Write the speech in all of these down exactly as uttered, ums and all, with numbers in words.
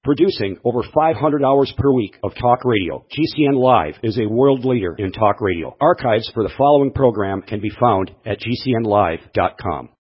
Producing over five hundred hours per week of talk radio, G C N Live is a world leader in talk radio. Archives for the following program can be found at G C N live dot com.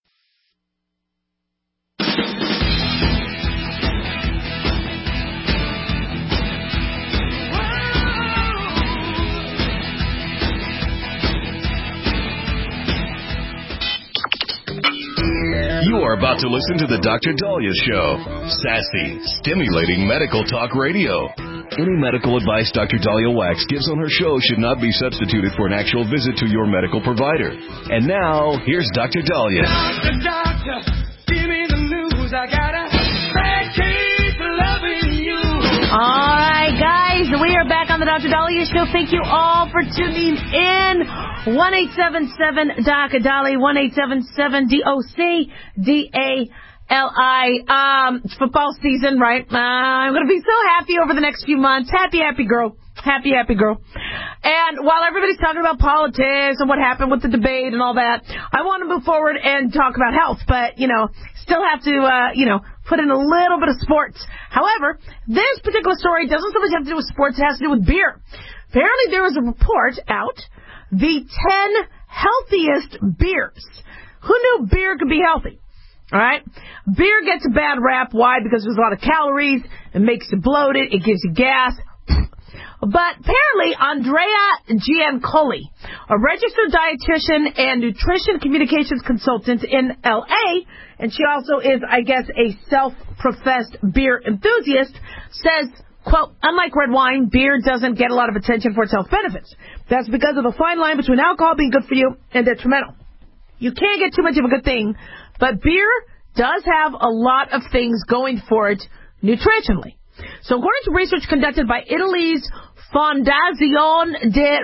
You are about to listen to the Doctor Daliah Show. Sassy, stimulating medical talk radio. Any medical advice Doctor Daliah Wax gives on her show should not be substituted for an actual visit to your medical provider. And now, here's Doctor Daliah. Doctor, doctor, give me the news. I gotta keep loving you. All right, guys, we are back on the Doctor Daliah Show. Thank you all for tuning in. one eight seven seven D O C Daliah, one eight seven seven D O C D A L I. Um, it's football season, right? Uh, I'm going to be so happy over the next few months. Happy, happy girl. Happy, happy girl. And while everybody's talking about politics and what happened with the debate and all that, I want to move forward and talk about health, but, you know, still have to, uh, you know, put in a little bit of sports. However, this particular story doesn't so much have to do with sports, it has to do with beer. Apparently there was a report out, the ten healthiest beers. Who knew beer could be healthy? All right? Beer gets a bad rap. Why? Because there's a lot of calories. It makes you bloated. It gives you gas. But apparently, Andrea Giancoli, a registered dietitian and nutrition communications consultant in L A, and she also is, I guess, a self-professed beer enthusiast, says, quote, unlike red wine, beer doesn't get a lot of attention for its health benefits. That's because of the fine line between alcohol being good for you and detrimental. You can't get too much of a good thing, but beer does have a lot of things going for it nutritionally. So according to research conducted by Italy's Fondazione di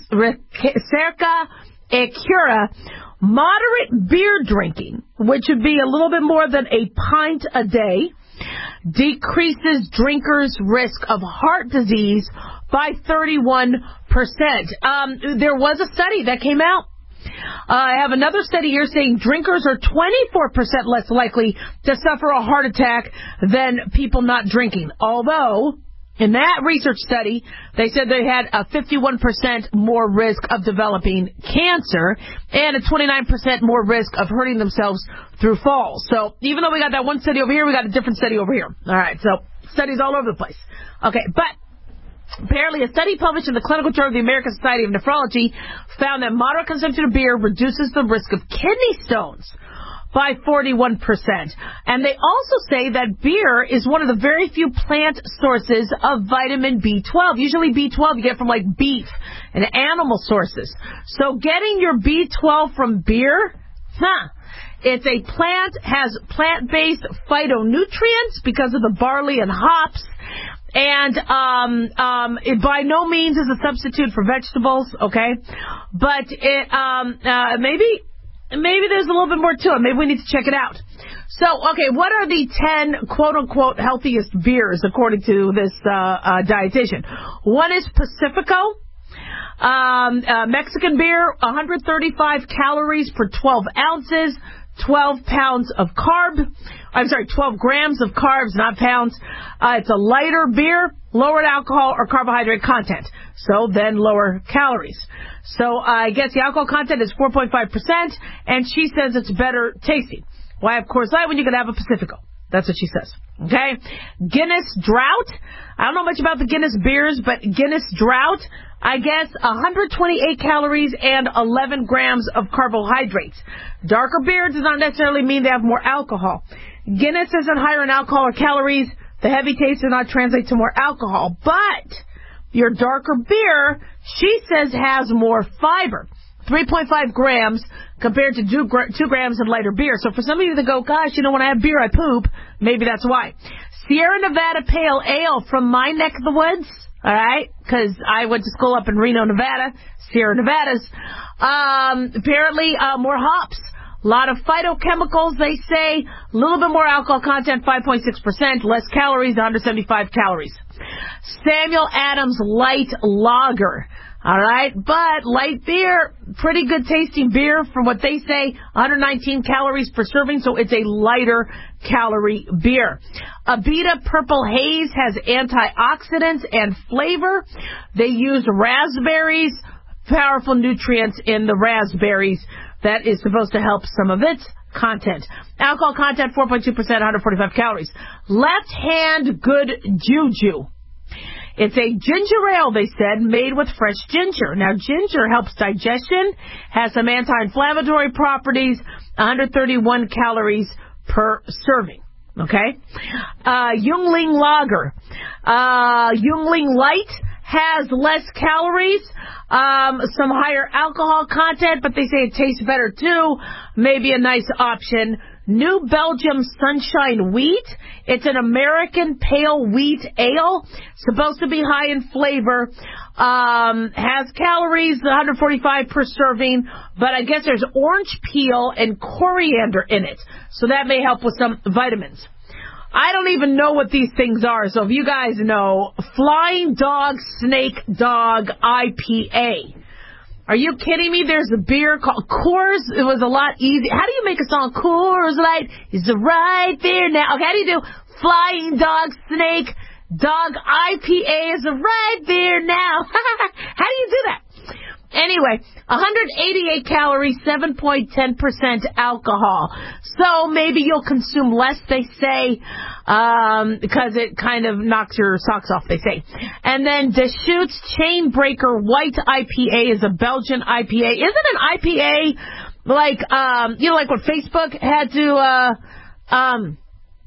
Ricerca e Cura, moderate beer drinking, which would be a little bit more than a pint a day, decreases drinkers' risk of heart disease by thirty-one percent. Um, there was a study that came out. Uh, I have another study here saying drinkers are twenty-four percent less likely to suffer a heart attack than people not drinking. Although, in that research study, they said they had a fifty-one percent more risk of developing cancer and a twenty-nine percent more risk of hurting themselves through falls. So even though we got that one study over here, we got a different study over here. All right, so studies all over the place. Okay, but apparently, a study published in the Clinical Journal of the American Society of Nephrology found that moderate consumption of beer reduces the risk of kidney stones by forty-one percent. And they also say that beer is one of the very few plant sources of vitamin B twelve. Usually B twelve you get from, like, beef and animal sources. So getting your B twelve from beer, huh? It's a plant, has plant-based phytonutrients because of the barley and hops. And um, um, it by no means is a substitute for vegetables, okay? But it um, uh, maybe maybe there's a little bit more to it. Maybe we need to check it out. So, okay, what are the ten quote-unquote healthiest beers according to this uh, uh, dietitian? One is Pacifico. Um, uh, Mexican beer, one hundred thirty-five calories per twelve ounces, twelve pounds of carb. I'm sorry, twelve grams of carbs, not pounds. Uh, it's a lighter beer, lower alcohol or carbohydrate content, so then lower calories. So uh, I guess the alcohol content is four point five percent, and she says it's better tasting. Why, of course, light when you can have a Pacifico. That's what she says. Okay? Guinness Drought. I don't know much about the Guinness beers, but Guinness Drought, I guess one hundred twenty-eight calories and eleven grams of carbohydrates. Darker beer does not necessarily mean they have more alcohol. Guinness isn't higher in alcohol or calories. The heavy taste does not translate to more alcohol. But your darker beer, she says, has more fiber. three point five grams compared to two, two grams of lighter beer. So for some of you that go, gosh, you know, when I have beer, I poop, maybe that's why. Sierra Nevada Pale Ale from my neck of the woods, all right, because I went to school up in Reno, Nevada, Sierra Nevadas. Um, apparently, uh, more hops. A lot of phytochemicals, they say. A little bit more alcohol content, five point six percent. Less calories, one hundred seventy-five calories. Samuel Adams Light Lager. All right, but light beer, pretty good tasting beer from what they say, one hundred nineteen calories per serving, so it's a lighter calorie beer. Abita Purple Haze has antioxidants and flavor. They use raspberries, powerful nutrients in the raspberries that is supposed to help some of its content. Alcohol content, four point two percent, one hundred forty-five calories. Left Hand Good Juju. It's a ginger ale, they said, made with fresh ginger. Now, ginger helps digestion, has some anti-inflammatory properties, one hundred thirty-one calories per serving. Okay? Uh, Yuengling Lager. Uh, Yuengling Light has less calories, um, some higher alcohol content, but they say it tastes better too. Maybe a nice option. New Belgium Sunshine Wheat. It's an American pale wheat ale. Supposed to be high in flavor. Um, has calories, one hundred forty-five per serving, but I guess there's orange peel and coriander in it. So that may help with some vitamins. I don't even know what these things are, so if you guys know, Flying Dog Snake Dog I P A. Are you kidding me? There's a beer called Coors. It was a lot easier. How do you make a song? Coors Light is right there now. Okay, how do you do Flying Dog Snake Dog I P A is right there now? How do you do that? Anyway, one hundred eighty-eight calories, seven point one zero percent alcohol. So maybe you'll consume less, they say, um, because it kind of knocks your socks off, they say. And then Deschutes Chainbreaker White I P A is a Belgian I P A. Isn't an I P A like, um, you know, like what Facebook had to uh, um,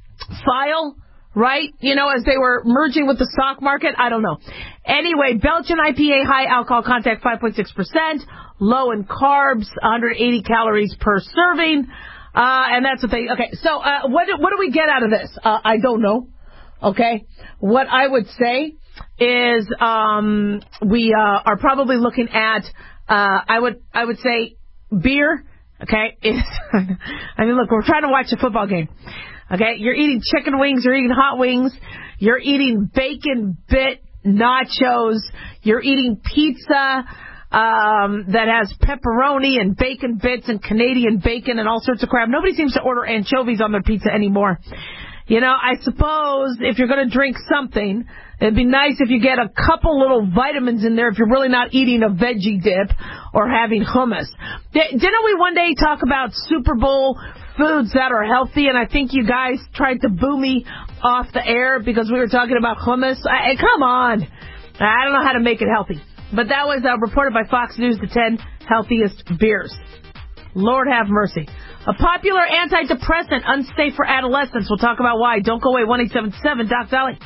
file? Right? You know, as they were merging with the stock market? I don't know. Anyway, Belgian I P A, high alcohol content, five point six percent, low in carbs, one hundred eighty calories per serving, uh, and that's what they, okay, so, uh, what, what do we get out of this? Uh, I don't know. Okay? What I would say is, um, we, uh, are probably looking at, uh, I would, I would say beer, okay, is, I mean, look, we're trying to watch a football game. Okay, you're eating chicken wings, you're eating hot wings, you're eating bacon bit nachos, you're eating pizza um, that has pepperoni and bacon bits and Canadian bacon and all sorts of crap. Nobody seems to order anchovies on their pizza anymore. You know, I suppose if you're going to drink something, it'd be nice if you get a couple little vitamins in there if you're really not eating a veggie dip or having hummus. Didn't we one day talk about Super Bowl foods that are healthy, and I think you guys tried to boo me off the air because we were talking about hummus? I, come on. I don't know how to make it healthy. But that was uh, reported by Fox News, the ten healthiest beers. Lord have mercy. A popular antidepressant, unsafe for adolescents. We'll talk about why. Don't go away. one eight seven seven Doc Dolly.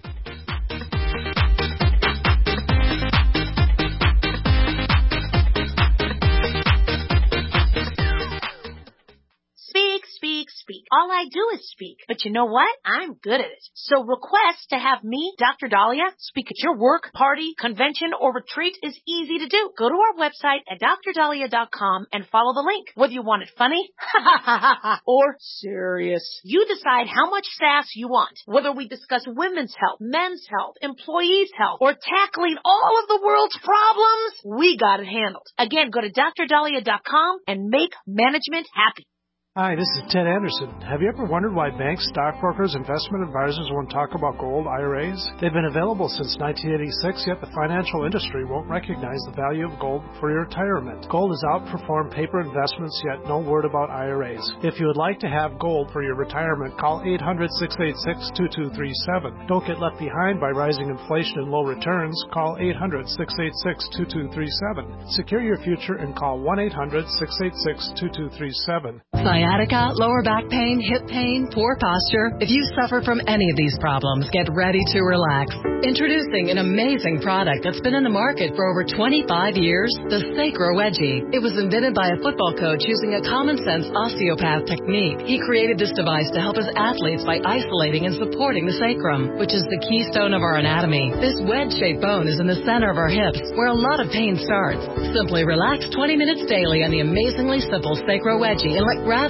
Speak, speak. All I do is speak. But you know what? I'm good at it. So request to have me, Doctor Dahlia, speak at your work, party, convention, or retreat is easy to do. Go to our website at dr dahlia dot com and follow the link. Whether you want it funny or serious, you decide how much sass you want. Whether we discuss women's health, men's health, employees' health, or tackling all of the world's problems, we got it handled. Again, go to dr dahlia dot com and make management happy. Hi, this is Ted Anderson. Have you ever wondered why banks, stockbrokers, investment advisors won't talk about gold I R As? They've been available since nineteen eighty-six, yet the financial industry won't recognize the value of gold for your retirement. Gold has outperformed paper investments, yet no word about I R As. If you would like to have gold for your retirement, call eight hundred, six eight six, two two three seven. Don't get left behind by rising inflation and low returns. Call eight hundred, six eight six, two two three seven. Secure your future and call one eight hundred, six eight six, two two three seven. Sciatica, lower back pain, hip pain, poor posture. If you suffer from any of these problems, get ready to relax. Introducing an amazing product that's been in the market for over twenty-five years, the Sacro Wedgie. It was invented by a football coach using a common-sense osteopath technique. He created this device to help his athletes by isolating and supporting the sacrum, which is the keystone of our anatomy. This wedge-shaped bone is in the center of our hips, where a lot of pain starts. Simply relax twenty minutes daily on the amazingly simple Sacro Wedgie and let gravity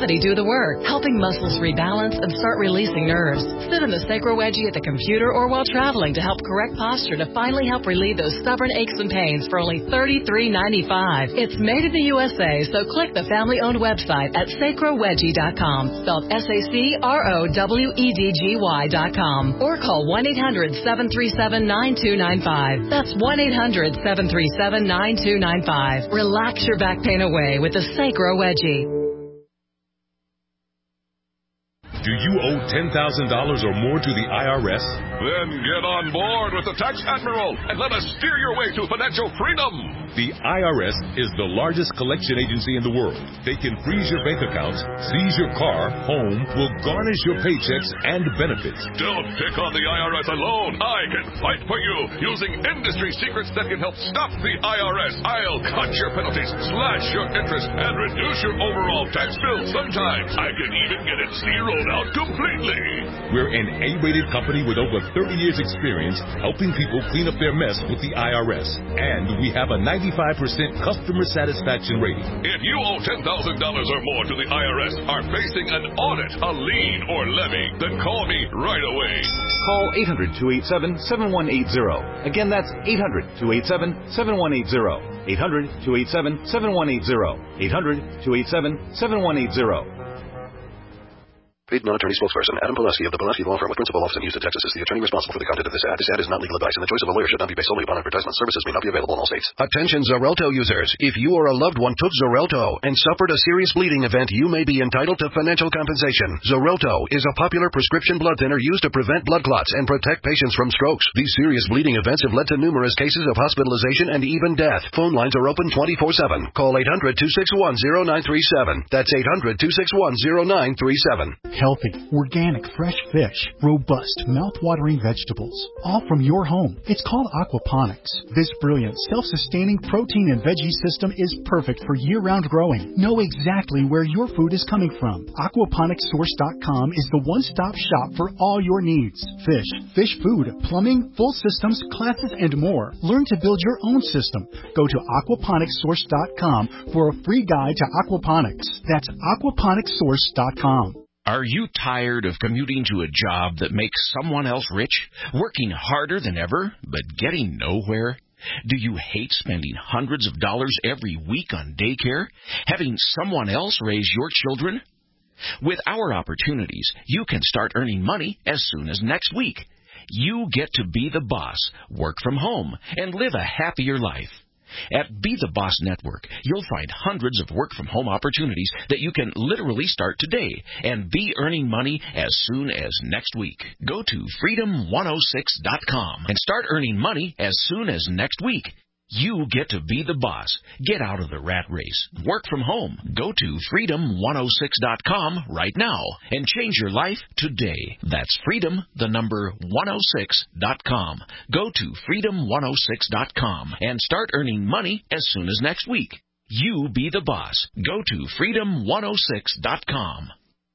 gravity do the work, helping muscles rebalance and start releasing nerves. Sit in the Sacro Wedgie at the computer or while traveling to help correct posture to finally help relieve those stubborn aches and pains for only thirty-three ninety-five. It's made in the U S A, so click the family-owned website at sacro wedgie dot com, spelled S A C R O W E D G Y dot com, or call one eight hundred seven three seven nine two nine five. That's one eight hundred seven three seven nine two nine five. Relax your back pain away with the Sacro Wedgie. Do you owe ten thousand dollars or more to the I R S? Then get on board with the Tax Admiral and let us steer your way to financial freedom. The I R S is the largest collection agency in the world. They can freeze your bank accounts, seize your car, home, will garnish your paychecks and benefits. Don't pick on the I R S alone. I can fight for you using industry secrets that can help stop the I R S. I'll cut your penalties, slash your interest, and reduce your overall tax bill. Sometimes I can even get it zeroed out completely. We're an A-rated company with over thirty years experience helping people clean up their mess with the I R S. And we have a ninety-five percent customer satisfaction rating. If you owe ten thousand dollars or more to the I R S, are facing an audit, a lien, or levy, then call me right away. Call eight hundred two eight seven seven one eight zero. Again, that's eight hundred two eight seven seven one eight zero. eight hundred two eight seven seven one eight zero. eight hundred two eight seven seven one eight zero. Paid non-attorney spokesperson Adam Pulaski of the Pulaski Law Firm with principal office in Houston, Texas is the attorney responsible for the content of this ad. This ad is not legal advice, and the choice of a lawyer should not be based solely upon advertisement. Services may not be available in all states. Attention Xarelto users. If you or a loved one took Xarelto and suffered a serious bleeding event, you may be entitled to financial compensation. Xarelto is a popular prescription blood thinner used to prevent blood clots and protect patients from strokes. These serious bleeding events have led to numerous cases of hospitalization and even death. Phone lines are open twenty-four seven. Call eight hundred two six one zero nine three seven. That's eight hundred two six one zero nine three seven. Healthy, organic, fresh fish, robust, mouth-watering vegetables, all from your home. It's called aquaponics. This brilliant, self-sustaining protein and veggie system is perfect for year-round growing. Know exactly where your food is coming from. aquaponics source dot com is the one-stop shop for all your needs. Fish, fish food, plumbing, full systems, classes, and more. Learn to build your own system. Go to aquaponics source dot com for a free guide to aquaponics. That's aquaponics source dot com. Are you tired of commuting to a job that makes someone else rich, working harder than ever, but getting nowhere? Do you hate spending hundreds of dollars every week on daycare, having someone else raise your children? With our opportunities, you can start earning money as soon as next week. You get to be the boss, work from home, and live a happier life. At Be the Boss Network, you'll find hundreds of work-from-home opportunities that you can literally start today and be earning money as soon as next week. Go to freedom one oh six dot com and start earning money as soon as next week. You get to be the boss. Get out of the rat race. Work from home. Go to freedom one oh six dot com right now and change your life today. That's freedom, the number one oh six dot com. Go to freedom one oh six dot com and start earning money as soon as next week. You be the boss. Go to freedom one oh six dot com.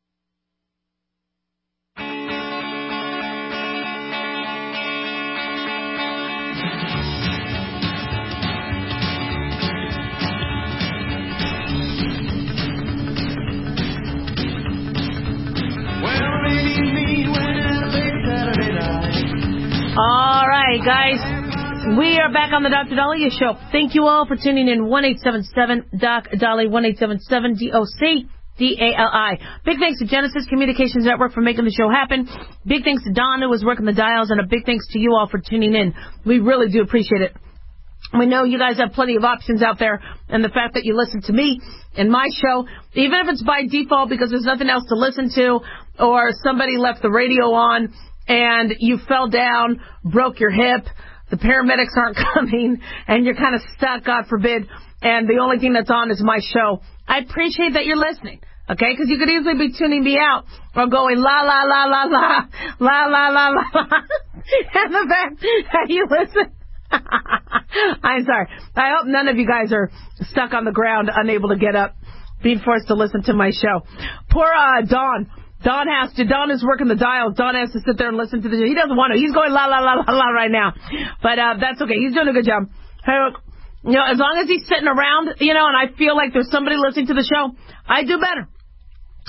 All right, guys. We are back on the Doctor Dahlia Show. Thank you all for tuning in. one eight seven seven D O C Dali, one eight seven seven D O C D A L I. Big thanks to Genesis Communications Network for making the show happen. Big thanks to Don, who was working the dials, and a big thanks to you all for tuning in. We really do appreciate it. We know you guys have plenty of options out there, and the fact that you listen to me and my show, even if it's by default because there's nothing else to listen to, or somebody left the radio on and you fell down, broke your hip, the paramedics aren't coming, and you're kind of stuck, God forbid, and the only thing that's on is my show. I appreciate that you're listening, okay? Because you could easily be tuning me out or going la, la, la, la, la, la, la, la, la, la. And the fact that you listen. I'm sorry. I hope none of you guys are stuck on the ground, unable to get up, being forced to listen to my show. Poor uh, Don. Don has to. Don is working the dials. Don has to sit there and listen to the show. He doesn't want to. He's going la, la, la, la, la right now. But uh, that's okay. He's doing a good job. Hey, you know, as long as he's sitting around, you know, and I feel like there's somebody listening to the show, I do better.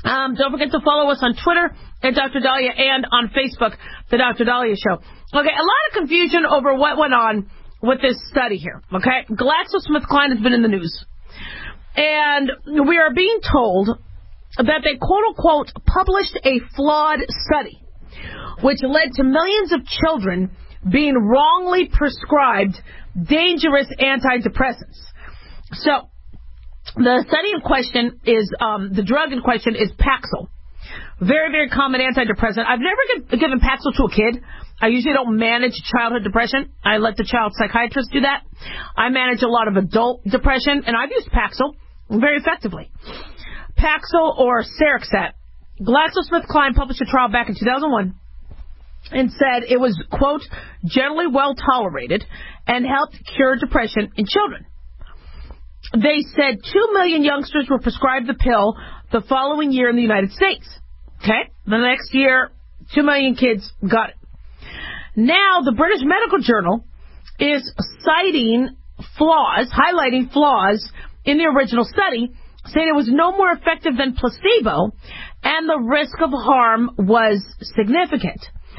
Um, don't forget to follow us on Twitter at Doctor Dahlia and on Facebook, The Doctor Dahlia Show. Okay, a lot of confusion over what went on with this study here, okay? GlaxoSmithKline has been in the news. And we are being told that they, quote-unquote, published a flawed study, which led to millions of children being wrongly prescribed dangerous antidepressants. So, the study in question is, um, the drug in question is Paxil. Very, very common antidepressant. I've never give, given Paxil to a kid. I usually don't manage childhood depression. I let the child psychiatrist do that. I manage a lot of adult depression, and I've used Paxil very effectively. Paxil or Seroxat. GlaxoSmithKline published a trial back in two thousand one and said it was, quote, generally well tolerated and helped cure depression in children. They said two million youngsters were prescribed the pill the following year in the United States. Okay? The next year, two million kids got it. Now, the British Medical Journal is citing flaws, highlighting flaws in the original study, saying it was no more effective than placebo, and the risk of harm was significant.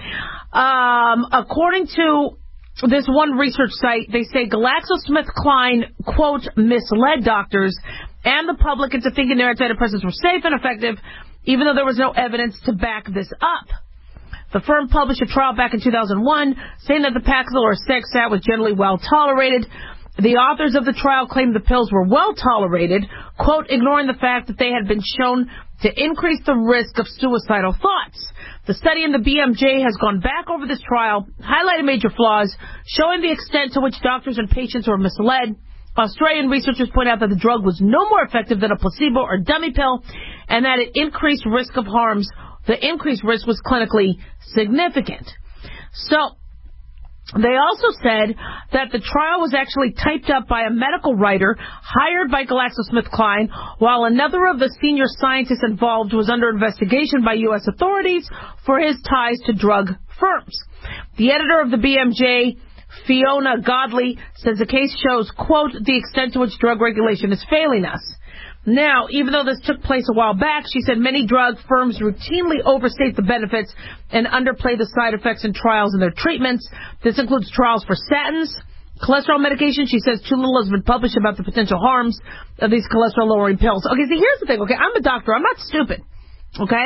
Um, according to this one research site, they say GlaxoSmithKline, quote, misled doctors and the public into thinking their antidepressants were safe and effective, even though there was no evidence to back this up. The firm published a trial back in two thousand one saying that the Paxil or Seroxat was generally well tolerated. The authors of the trial claimed the pills were well tolerated, quote, ignoring the fact that they had been shown to increase the risk of suicidal thoughts. The study in the B M J has gone back over this trial, highlighting major flaws, showing the extent to which doctors and patients were misled. Australian researchers point out that the drug was no more effective than a placebo or dummy pill, and that it increased risk of harms. The increased risk was clinically significant. So, they also said that the trial was actually typed up by a medical writer hired by GlaxoSmithKline, while another of the senior scientists involved was under investigation by U S authorities for his ties to drug firms. The editor of the B M J, Fiona Godley, says the case shows, quote, the extent to which drug regulation is failing us. Now, even though this took place a while back, she said many drug firms routinely overstate the benefits and underplay the side effects in trials and their treatments. This includes trials for statins, cholesterol medication. She says too little has been published about the potential harms of these cholesterol-lowering pills. Okay, see, here's the thing, okay? I'm a doctor. I'm not stupid, okay?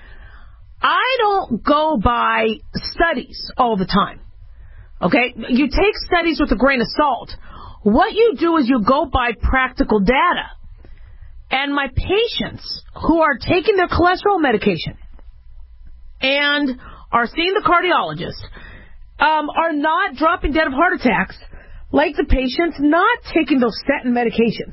I don't go by studies all the time, okay? You take studies with a grain of salt. What you do is you go by practical data. And my patients who are taking their cholesterol medication and are seeing the cardiologist um, are not dropping dead of heart attacks like the patients not taking those statin medications.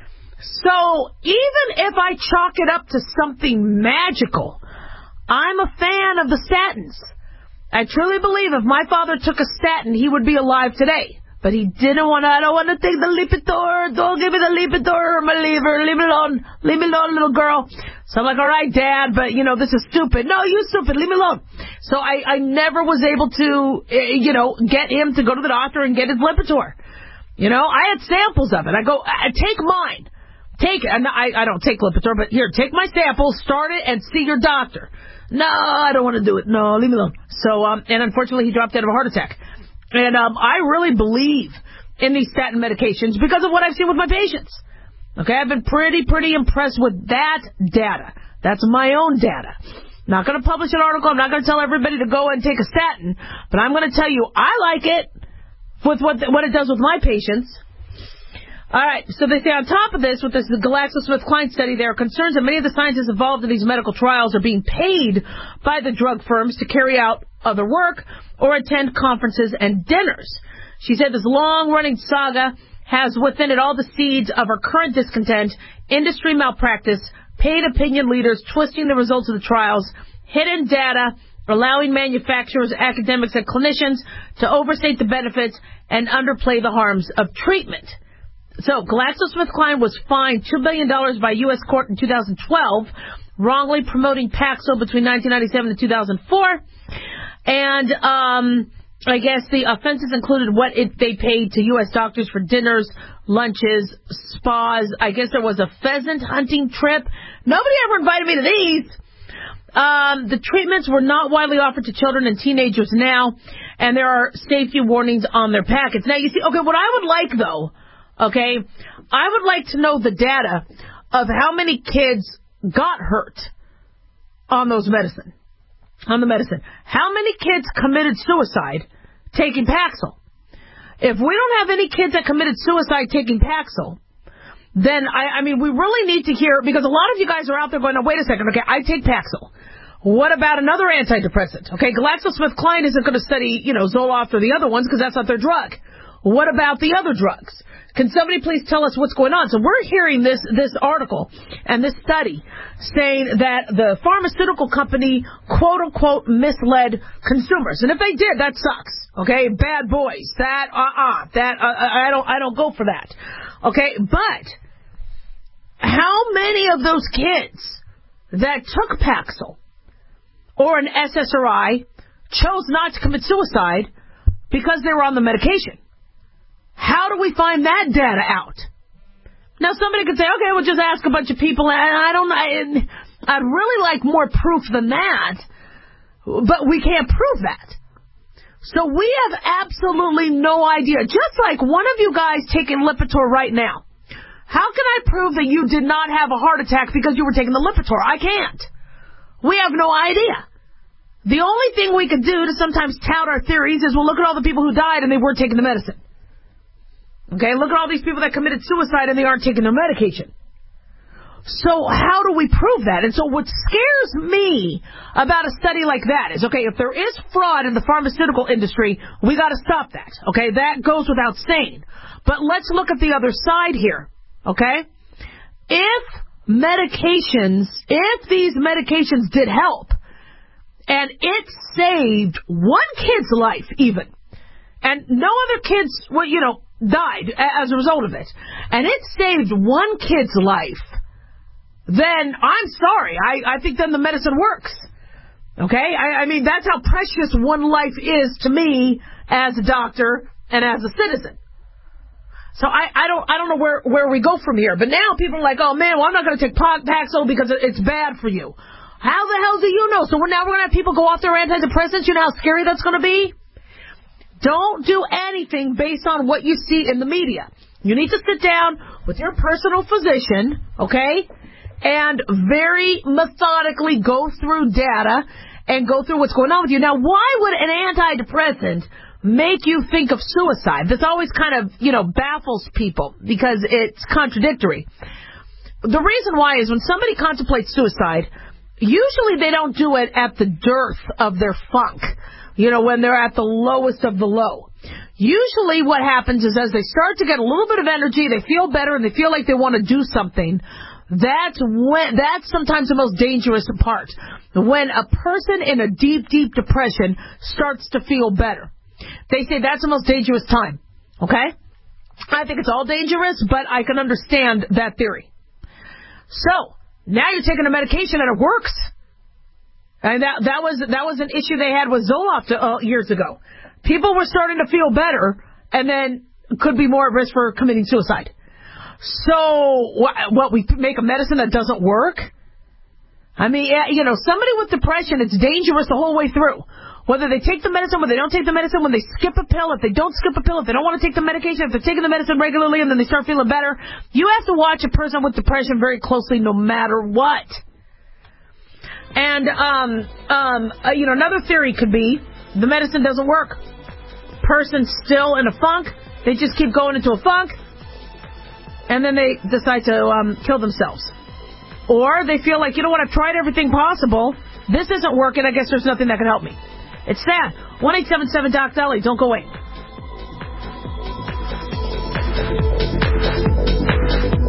So even if I chalk it up to something magical, I'm a fan of the statins. I truly believe if my father took a statin, he would be alive today. But he didn't want to, I don't want to take the Lipitor. Don't give me the Lipitor or my liver. Leave me alone. Leave me alone, little girl. So I'm like, all right, Dad, but, you know, this is stupid. No, you stupid. Leave me alone. So I, I never was able to, uh, you know, get him to go to the doctor and get his Lipitor. You know, I had samples of it. I go, I, take mine. Take it. I, I don't take Lipitor, but here, take my sample, start it, and see your doctor. No, I don't want to do it. No, leave me alone. So, um, and unfortunately, he dropped dead of a heart attack. And um, I really believe in these statin medications because of what I've seen with my patients. Okay, I've been pretty, pretty impressed with that data. That's my own data. Not going to publish an article. I'm not going to tell everybody to go and take a statin. But I'm going to tell you I like it with what, what it does with my patients. All right, so they say on top of this, with this GlaxoSmithKline study, there are concerns that many of the scientists involved in these medical trials are being paid by the drug firms to carry out other work or attend conferences and dinners. She said this long-running saga has within it all the seeds of her current discontent, industry malpractice, paid opinion leaders twisting the results of the trials, hidden data, allowing manufacturers, academics, and clinicians to overstate the benefits and underplay the harms of treatment. So, GlaxoSmithKline was fined two billion dollars by U S court in two thousand twelve, wrongly promoting Paxil between nineteen ninety-seven and two thousand four. And um, I guess the offenses included what it, they paid to U S doctors for dinners, lunches, spas. I guess there was a pheasant hunting trip. Nobody ever invited me to these. Um, the treatments were not widely offered to children and teenagers now, and there are safety warnings on their packets. Now, you see, okay, what I would like, though, okay, I would like to know the data of how many kids got hurt on those medicine, on the medicine. How many kids committed suicide taking Paxil? If we don't have any kids that committed suicide taking Paxil, then, I, I mean, we really need to hear, because a lot of you guys are out there going, no, wait a second, okay, I take Paxil. What about another antidepressant? Okay, GlaxoSmithKline isn't going to study, you know, Zoloft or the other ones because that's not their drug. What about the other drugs? Can somebody please tell us what's going on? So we're hearing this this article and this study saying that the pharmaceutical company, quote-unquote, misled consumers. And if they did, that sucks. Okay, bad boys. That, uh-uh. That, uh, I don't, I don't go for that. Okay, but how many of those kids that took Paxil or an S S R I chose not to commit suicide because they were on the medication? How do we find that data out? Now, somebody could say, okay, we'll just ask a bunch of people, and I don't know, I'd really like more proof than that, but we can't prove that. So we have absolutely no idea. Just like one of you guys taking Lipitor right now. How can I prove that you did not have a heart attack because you were taking the Lipitor? I can't. We have no idea. The only thing we could do to sometimes tout our theories is, well, look at all the people who died and they weren't taking the medicine. Okay, look at all these people that committed suicide and they aren't taking their medication. So how do we prove that? And so what scares me about a study like that is, okay, if there is fraud in the pharmaceutical industry, we got to stop that. Okay, that goes without saying. But let's look at the other side here. Okay, if medications, if these medications did help, and it saved one kid's life even, and no other kids, well, you know, died as a result of it, and it saved one kid's life, then I'm sorry. I, I think then the medicine works. Okay? I, I mean, that's how precious one life is to me as a doctor and as a citizen. So I, I don't I don't know where, where we go from here. But now people are like, oh, man, well, I'm not going to take Paxil because it's bad for you. How the hell do you know? So we're now we're going to have people go off their antidepressants. You know how scary that's going to be? Don't do anything based on what you see in the media. You need to sit down with your personal physician, okay, and very methodically go through data and go through what's going on with you. Now, why would an antidepressant make you think of suicide? This always kind of, you know, baffles people because it's contradictory. The reason why is when somebody contemplates suicide, usually they don't do it at the dearth of their funk, you know, when they're at the lowest of the low. Usually what happens is as they start to get a little bit of energy, they feel better and they feel like they want to do something. That's when, that's sometimes the most dangerous part. When a person in a deep, deep depression starts to feel better. They say that's the most dangerous time. Okay? I think it's all dangerous, but I can understand that theory. So, now you're taking a medication and it works. And that that was that was an issue they had with Zoloft uh, years ago. People were starting to feel better and then could be more at risk for committing suicide. So, what, what, we make a medicine that doesn't work? I mean, you know, somebody with depression, it's dangerous the whole way through. Whether they take the medicine, whether they don't take the medicine, when they skip a pill, if they don't skip a pill, if they don't want to take the medication, if they're taking the medicine regularly and then they start feeling better, you have to watch a person with depression very closely no matter what. And, um, um, uh, you know, another theory could be the medicine doesn't work. Person's still in a funk. They just keep going into a funk. And then they decide to um, kill themselves. Or they feel like, you know what, I've tried everything possible. This isn't working. I guess there's nothing that can help me. It's sad. one eight seven seven Doc Dolly. Don't go away.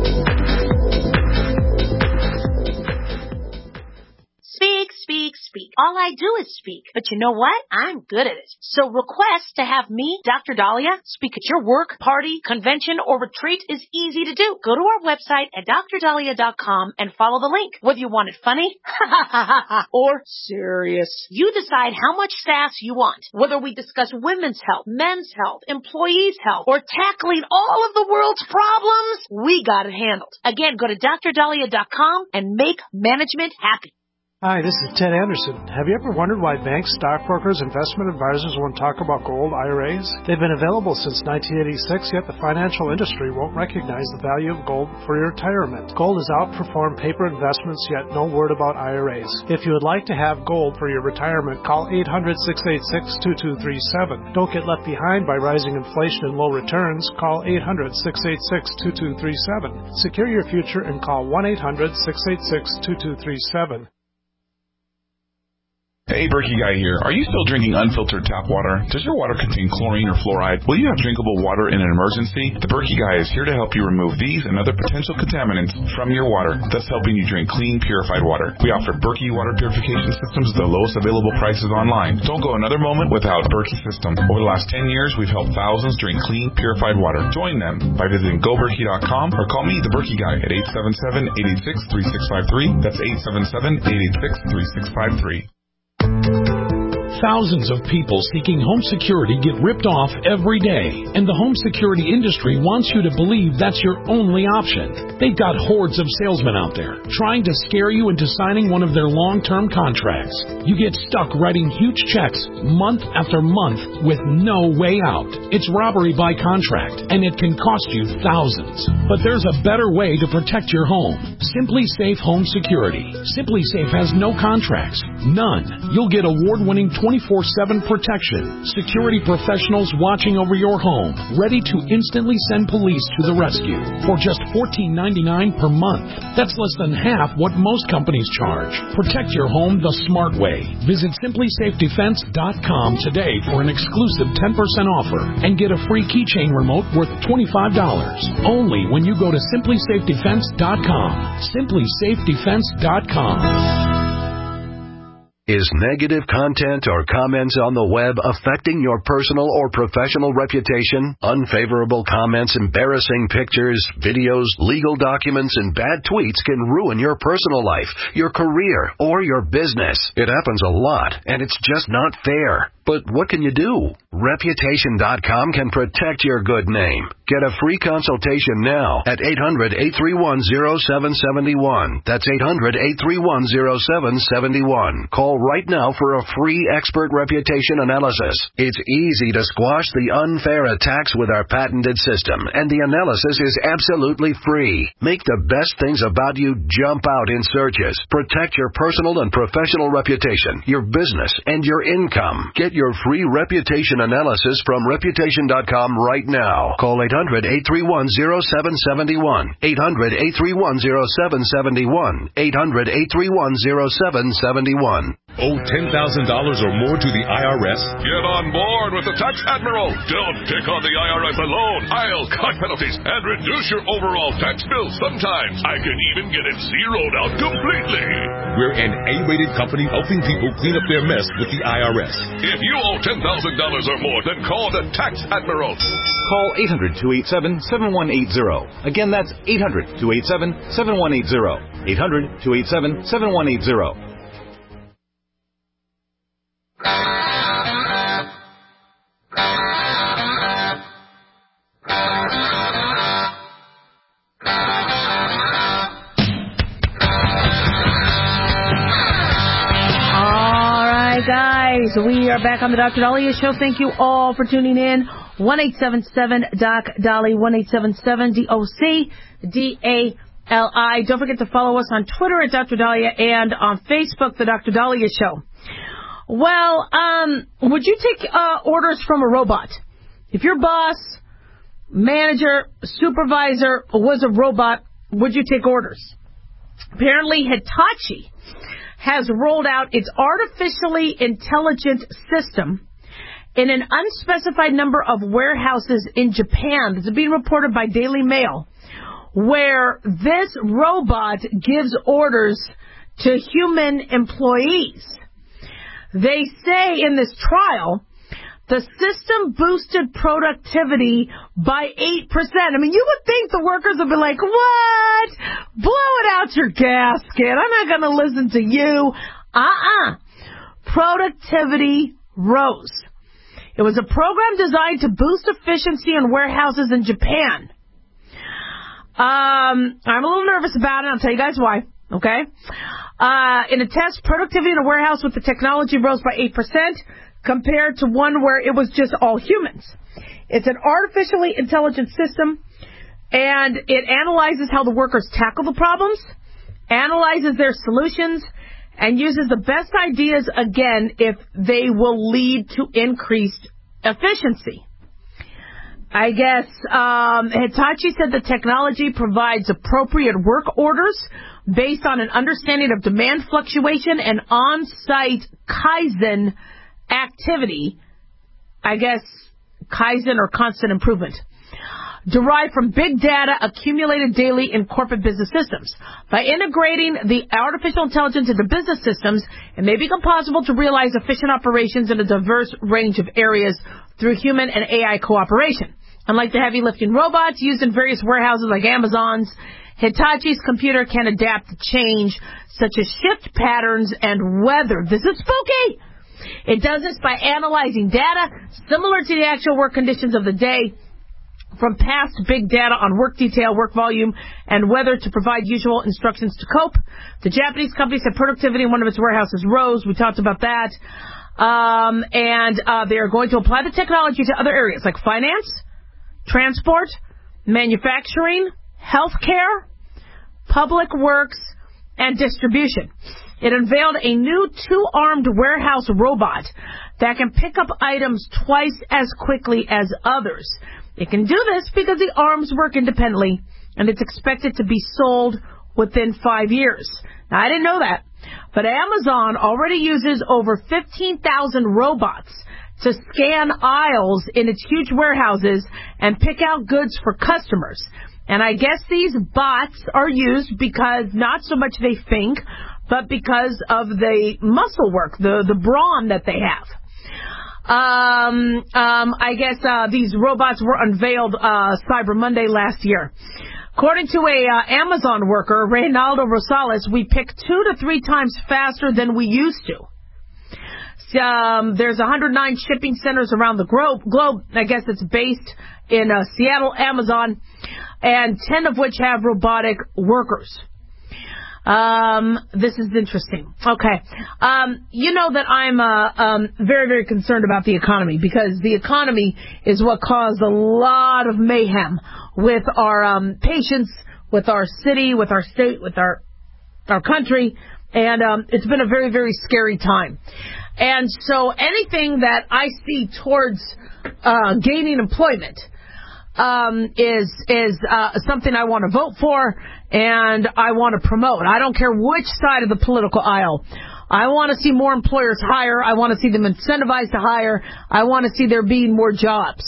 Speak, speak, speak. speak. All I do is speak. But you know what? I'm good at it. So request to have me, Doctor Dahlia, speak at your work, party, convention, or retreat is easy to do. Go to our website at d r dahlia dot com and follow the link. Whether you want it funny or serious, you decide how much sass you want. Whether we discuss women's health, men's health, employees' health, or tackling all of the world's problems, we got it handled. Again, go to d r dahlia dot com and make management happy. Hi, this is Ted Anderson. Have you ever wondered why banks, stockbrokers, investment advisors won't talk about gold I R As? They've been available since nineteen eighty-six, yet the financial industry won't recognize the value of gold for your retirement. Gold has outperformed paper investments, yet no word about I R As. If you would like to have gold for your retirement, call eight hundred, six eight six, two two three seven. Don't get left behind by rising inflation and low returns. Call eight hundred, six eight six, two two three seven. Secure your future and call one eight hundred, six eight six, two two three seven. Hey, Berkey Guy here. Are you still drinking unfiltered tap water? Does your water contain chlorine or fluoride? Will you have drinkable water in an emergency? The Berkey Guy is here to help you remove these and other potential contaminants from your water, thus helping you drink clean, purified water. We offer Berkey water purification systems at the lowest available prices online. Don't go another moment without Berkey system. Over the last ten years, we've helped thousands drink clean, purified water. Join them by visiting go berkey dot com or call me, the Berkey Guy, at eight seven seven, eight eight six, three six five three. That's eight seven seven, eight eight six, three six five three. Thousands of people seeking home security get ripped off every day, and the home security industry wants you to believe that's your only option. They've got hordes of salesmen out there trying to scare you into signing one of their long-term contracts. You get stuck writing huge checks month after month with no way out. It's robbery by contract, and it can cost you thousands. But there's a better way to protect your home. Simply Safe Home Security. Simply Safe has no contracts. None. You'll get award-winning twenty-four seven protection. Security professionals watching over your home, ready to instantly send police to the rescue for just fourteen ninety-nine per month. That's less than half what most companies charge. Protect your home the smart way. Visit simply safe defense dot com today for an exclusive ten percent offer and get a free keychain remote worth twenty-five dollars. Only when you go to simply safe defense dot com. simply safe defense dot com. Is negative content or comments on the web affecting your personal or professional reputation? Unfavorable comments, embarrassing pictures, videos, legal documents, and bad tweets can ruin your personal life, your career, or your business. It happens a lot, and it's just not fair. But what can you do? Reputation dot com can protect your good name. Get a free consultation now at eight hundred, eight three one, zero seven seven one. That's eight hundred, eight three one, zero seven seven one. Call right now for a free expert reputation analysis. It's easy to squash the unfair attacks with our patented system, and the analysis is absolutely free. Make the best things about you jump out in searches. Protect your personal and professional reputation, your business, and your income. Get your free reputation analysis from reputation dot com right now. Call eight hundred, eight three one, zero seven seven one. eight hundred, eight three one, zero seven seven one. eight hundred, eight three one, zero seven seven one. Owe ten thousand dollars or more to the I R S? Get on board with the Tax Admiral. Don't take on the I R S alone. I'll cut penalties and reduce your overall tax bill. Sometimes I can even get it zeroed out completely. We're an A-rated company helping people clean up their mess with the I R S. If you owe ten thousand dollars or more, then call the Tax Admiral. Call eight hundred, two eight seven, seven one eight zero. Again, that's eight hundred, two eight seven, seven one eight zero. eight hundred, two eight seven, seven one eight zero. Guys, we are back on the Doctor Dahlia Show. Thank you all for tuning in. one eight seven seven D O C D A L I, one eight seven seven D O C D A L I. Don't forget to follow us on Twitter at Doctor Dahlia and on Facebook, the Doctor Dahlia Show. Well, um, would you take uh, orders from a robot? If your boss, manager, supervisor was a robot, would you take orders? Apparently, Hitachi has rolled out its artificially intelligent system in an unspecified number of warehouses in Japan. This is being reported by Daily Mail, where this robot gives orders to human employees. They say in this trial, the system boosted productivity by eight percent. I mean, you would think the workers would be like, what? Blow it out your gasket. I'm not going to listen to you. Uh-uh. Productivity rose. It was a program designed to boost efficiency in warehouses in Japan. Um, I'm a little nervous about it. I'll tell you guys why. Okay? Uh, in a test, productivity in a warehouse with the technology rose by eight percent. Compared to one where it was just all humans. It's an artificially intelligent system, and it analyzes how the workers tackle the problems, analyzes their solutions, and uses the best ideas, again, if they will lead to increased efficiency. I guess um, Hitachi said the technology provides appropriate work orders based on an understanding of demand fluctuation and on-site Kaizen activity, I guess, Kaizen or constant improvement, derived from big data accumulated daily in corporate business systems. By integrating the artificial intelligence into business systems, it may become possible to realize efficient operations in a diverse range of areas through human and A I cooperation. Unlike the heavy lifting robots used in various warehouses like Amazon's, Hitachi's computer can adapt to change, such as shift patterns and weather. This is spooky! It does this by analyzing data similar to the actual work conditions of the day from past big data on work detail, work volume, and weather to provide usual instructions to cope. The Japanese company said productivity in one of its warehouses rose. We talked about that. Um, and uh, they are going to apply the technology to other areas like finance, transport, manufacturing, healthcare, public works, and distribution. It unveiled a new two-armed warehouse robot that can pick up items twice as quickly as others. It can do this because the arms work independently, and it's expected to be sold within five years. Now, I didn't know that, but Amazon already uses over fifteen thousand robots to scan aisles in its huge warehouses and pick out goods for customers. And I guess these bots are used because not so much they think, but because of the muscle work, the, the brawn that they have. Um, um, I guess uh, these robots were unveiled uh, Cyber Monday last year. According to a uh, Amazon worker, Reynaldo Rosales, we pick two to three times faster than we used to. Um, there's one hundred nine shipping centers around the globe. globe. I guess it's based in uh, Seattle, Amazon, and ten of which have robotic workers. Um, this is interesting. Okay. Um, you know that I'm, uh, um, very, very concerned about the economy because the economy is what caused a lot of mayhem with our, um, patients, with our city, with our state, with our, our country. And, um, it's been a very, very scary time. And so anything that I see towards, uh, gaining employment, um, is, is, uh, something I want to vote for and I want to promote. I don't care which side of the political aisle. I want to see more employers hire. I want to see them incentivized to hire. I want to see there being more jobs.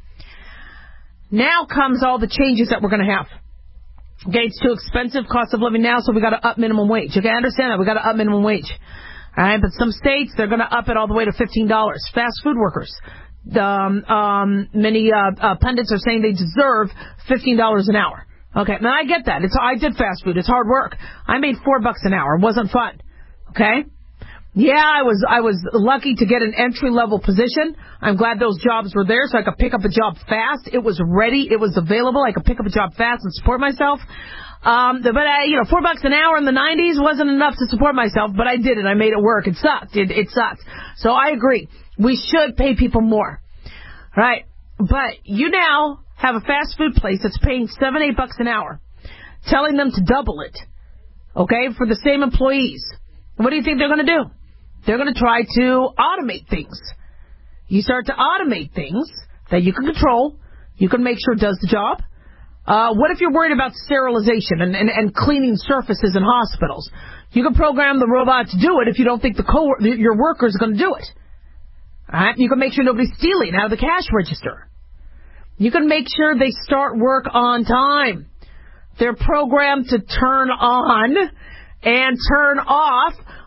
Now comes all the changes that we're going to have. Okay, it's too expensive, cost of living now, so we got to up minimum wage. Okay, I understand that. We got to up minimum wage. All right, but some states, they're going to up it all the way to fifteen dollars. Fast food workers. Um, um, many uh, uh, pundits are saying they deserve fifteen dollars an hour. Okay, now I get that. It's I did fast food. It's hard work. I made four bucks an hour. It wasn't fun. Okay? Yeah, I was I was lucky to get an entry level position. I'm glad those jobs were there so I could pick up a job fast. It was ready. It was available. I could pick up a job fast and support myself. Um, but I, you know, four bucks an hour in the nineties wasn't enough to support myself, but I did it. I made it work. It sucked. It, it sucked. So I agree. We should pay people more. Right? But you now have a fast food place that's paying seven, eight bucks an hour, telling them to double it, okay, for the same employees. What do you think they're going to do? They're going to try to automate things. You start to automate things that you can control. You can make sure it does the job. Uh, what if you're worried about sterilization and, and, and cleaning surfaces in hospitals? You can program the robot to do it if you don't think the co- your workers are going to do it. All right? You can make sure nobody's stealing out of the cash register. You can make sure they start work on time. They're programmed to turn on and turn off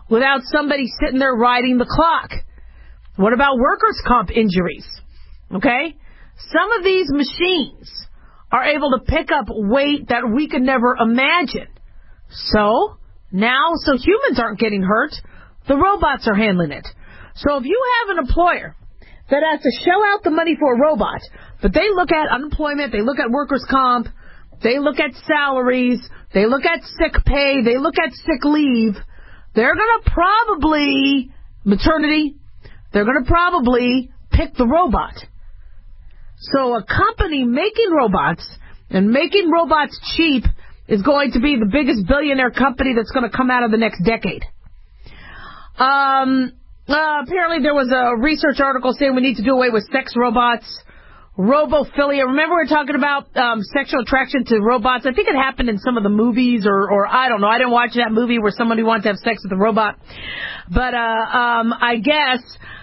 without somebody sitting there riding the clock? What about workers' comp injuries? Okay? Some of these machines are able to pick up weight that we could never imagine. So, now, so humans aren't getting hurt, the robots are handling it. So if you have an employer that has to shell out the money for a robot, but they look at unemployment, they look at workers' comp, they look at salaries, they look at sick pay, they look at sick leave, they're going to probably, maternity, they're going to probably pick the robot. So a company making robots and making robots cheap is going to be the biggest billionaire company that's going to come out of the next decade. Um, uh, apparently there was a research article saying we need to do away with sex robots, robophilia. Remember we were talking about um, sexual attraction to robots? I think it happened in some of the movies, or, or I don't know. I didn't watch that movie where somebody wanted to have sex with a robot. But uh, um, I guess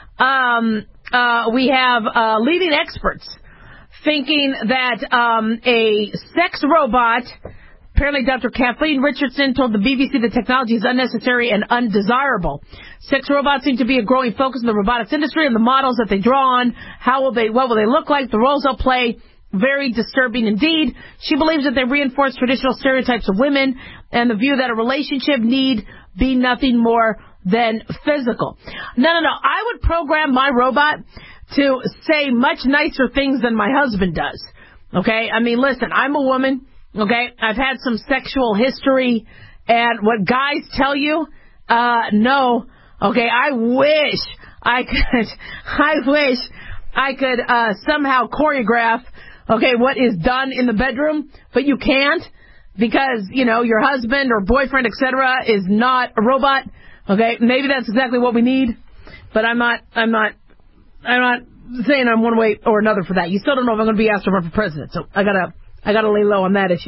um, uh, we have uh, leading experts thinking that um, a sex robot, apparently Doctor Kathleen Richardson told the B B C the technology is unnecessary and undesirable. Sex robots seem to be a growing focus in the robotics industry, and the models that they draw on, how will they, what will they look like, the roles they'll play, very disturbing indeed. She believes that they reinforce traditional stereotypes of women and the view that a relationship need be nothing more than physical. No, no, no. I would program my robot to say much nicer things than my husband does. Okay? I mean, listen, I'm a woman. Okay? I've had some sexual history, and what guys tell you, uh, no. Okay? I wish I could, I wish I could, uh, somehow choreograph, okay, what is done in the bedroom, but you can't because, you know, your husband or boyfriend, et cetera, is not a robot. Okay? Maybe that's exactly what we need, but I'm not, I'm not, I'm not saying I'm one way or another for that. You still don't know if I'm going to be asked to run for president, so I gotta, I gotta lay low on that issue.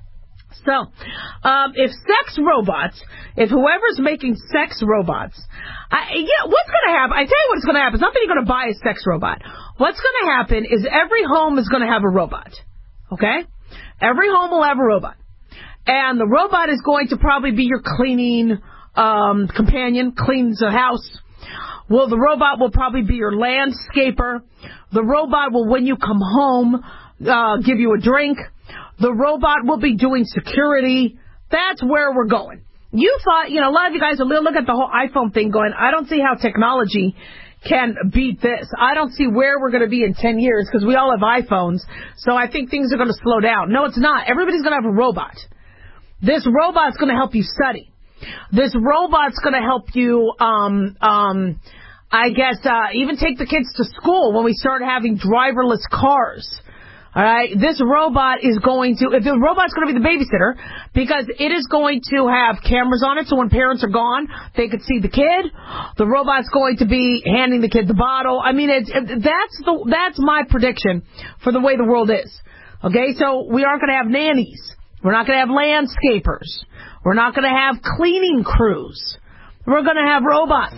So, um, if sex robots, if whoever's making sex robots, I, yeah, what's going to happen? I tell you what's going to happen. It's not that you're going to buy a sex robot. What's going to happen is every home is going to have a robot. Okay? Every home will have a robot. And the robot is going to probably be your cleaning um, companion, cleans the house. Well, the robot will probably be your landscaper. The robot will, when you come home, uh, give you a drink. The robot will be doing security. That's where we're going. You thought, you know, a lot of you guys will look at the whole iPhone thing going, I don't see how technology can beat this. I don't see where we're going to be in ten years because we all have iPhones. So I think things are going to slow down. No, it's not. Everybody's going to have a robot. This robot's going to help you study. This robot's going to help you, um, um, I guess, uh, even take the kids to school when we start having driverless cars. All right, this robot is going to, if the robot's going to be the babysitter, because it is going to have cameras on it, so when parents are gone, they could see the kid. The robot's going to be handing the kid the bottle. I mean, it's, it, that's the, that's my prediction for the way the world is. Okay, so we aren't going to have nannies. We're not going to have landscapers. We're not going to have cleaning crews. We're going to have robots.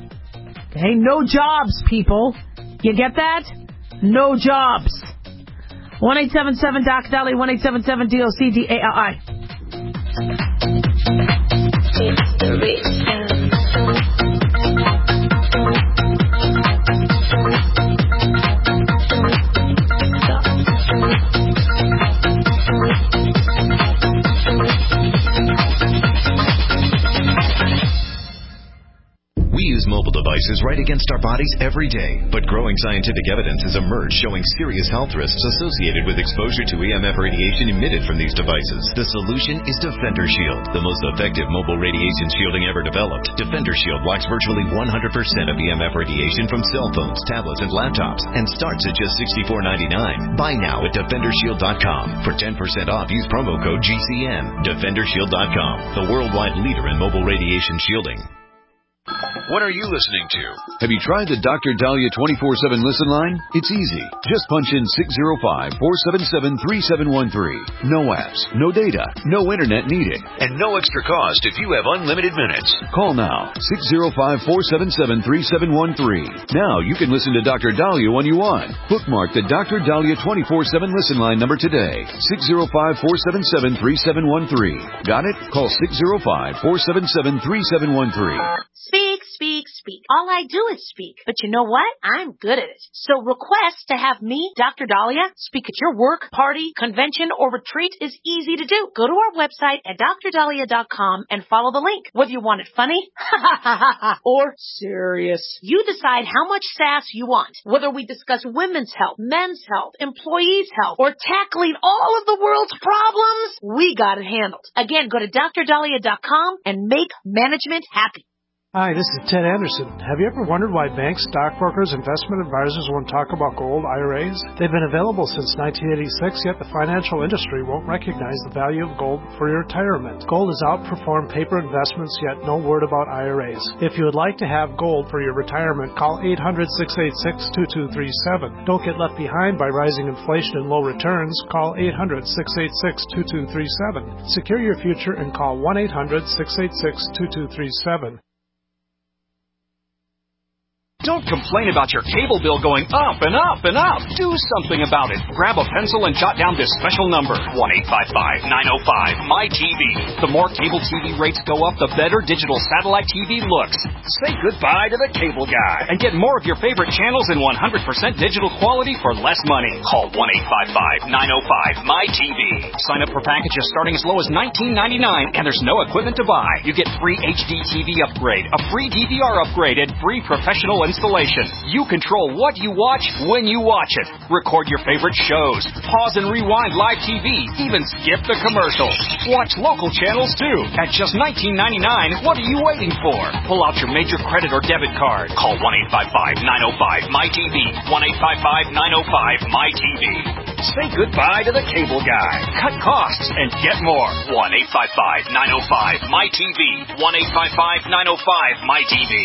Okay, no jobs, people. You get that? No jobs. one eight seven seven D O C D A L I, one eight seven seven D O C D A L I. It's the weekend. We use mobile devices right against our bodies every day, but growing scientific evidence has emerged showing serious health risks associated with exposure to E M F radiation emitted from these devices. The solution is Defender Shield, the most effective mobile radiation shielding ever developed. Defender Shield blocks virtually one hundred percent of E M F radiation from cell phones, tablets, and laptops, and starts at just sixty-four ninety-nine. Buy now at defender shield dot com. For ten percent off, use promo code G C N. defender shield dot com, the worldwide leader in mobile radiation shielding. When are you listening to? Have you tried the Doctor Dahlia twenty-four seven listen line? It's easy. Just punch in six zero five, four seven seven, three seven one three. No apps, no data, no internet needed, and no extra cost if you have unlimited minutes. Call now, six zero five, four seven seven, three seven one three. Now you can listen to Doctor Dahlia when you want. Bookmark the Doctor Dahlia twenty-four seven listen line number today, six zero five, four seven seven, three seven one three. Got it? Call six zero five, four seven seven, three seven one three. Speak, speak, speak. All I do is speak. But you know what? I'm good at it. So request to have me, Doctor Dahlia, speak at your work, party, convention, or retreat is easy to do. Go to our website at dr dahlia dot com and follow the link. Whether you want it funny or serious, you decide how much sass you want. Whether we discuss women's health, men's health, employees' health, or tackling all of the world's problems, we got it handled. Again, go to dr dahlia dot com and make management happy. Hi, this is Ted Anderson. Have you ever wondered why banks, stockbrokers, investment advisors won't talk about gold I R As? They've been available since nineteen eighty-six, yet the financial industry won't recognize the value of gold for your retirement. Gold has outperformed paper investments, yet no word about I R As. If you would like to have gold for your retirement, call eight hundred, six eight six, two two three seven. Don't get left behind by rising inflation and low returns. Call eight hundred, six eight six, two two three seven. Secure your future and call one eight hundred, six eight six, two two three seven. Don't complain about your cable bill going up and up and up. Do something about it. Grab a pencil and jot down this special number, one eight five five, nine oh five, M Y T V. The more cable T V rates go up, the better digital satellite T V looks. Say goodbye to the cable guy and get more of your favorite channels in one hundred percent digital quality for less money. Call one eight five five, nine oh five, M Y T V. Sign up for packages starting as low as nineteen ninety-nine, and there's no equipment to buy. You get free H D T V upgrade, a free D V R upgrade, and free professional installation. You control what you watch when you watch it. Record your favorite shows. Pause and rewind live T V. Even skip the commercials. Watch local channels too. At just nineteen ninety-nine, what are you waiting for? Pull out your major credit or debit card. Call one eight five five, nine oh five, M Y T V. one eight five five, nine oh five, M Y T V. Say goodbye to the cable guy. Cut costs and get more. one eight five five, nine oh five, M Y T V. one eight five five, nine oh five, M Y T V.